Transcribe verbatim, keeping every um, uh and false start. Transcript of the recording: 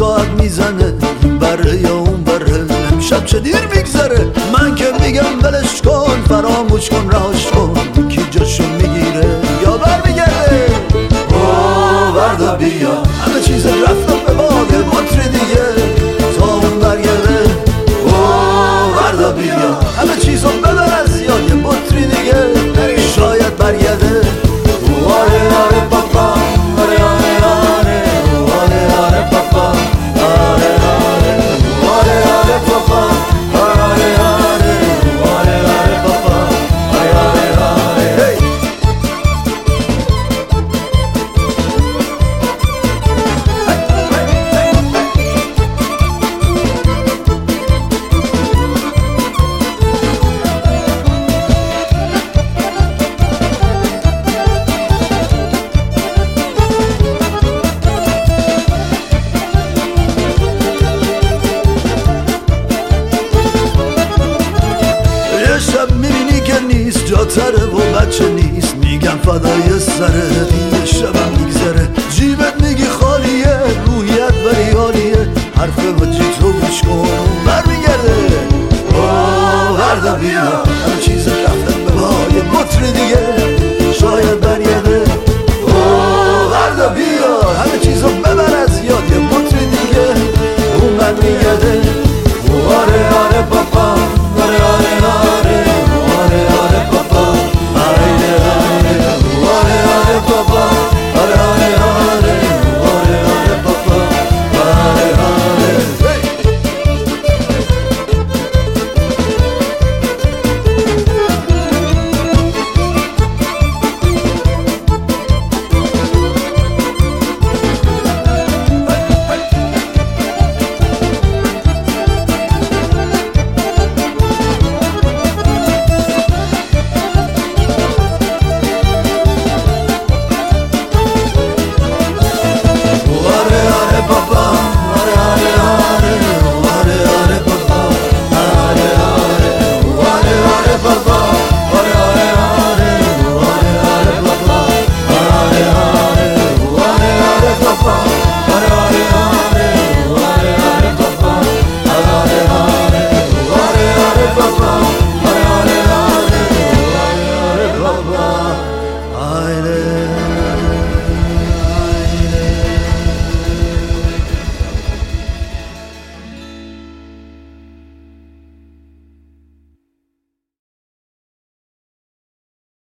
ساعت میزنه بره یا اون بره، امشب چه دیر میگذره. من که میگم بلش کن، فراموش کن، رهاش کن، کی جاشو میگیره یا برمیگرده. اوه وردا بیا، همه چیز رفتم به باده، مطری دیگه تا اون برگرده. اوه وردا بیا، همه چیزو ببر از یاد، یه مطری دیگه شاید برگرده. آره آره پاپا، آره آره آره، آره آره پاپا، آره آره، آره آره پاپا، آره آره، آره آره پاپا، آره آره آره. شب میبینی که نیست، جاتره و بچه نیست، میگم فدای سره، دیگه شبم میگذره. جیبت میگی خالیه، روحیت ولی حالیه، حرف وجی تو گوش کن برمیگرده. اوه وردا بیا، همه چیز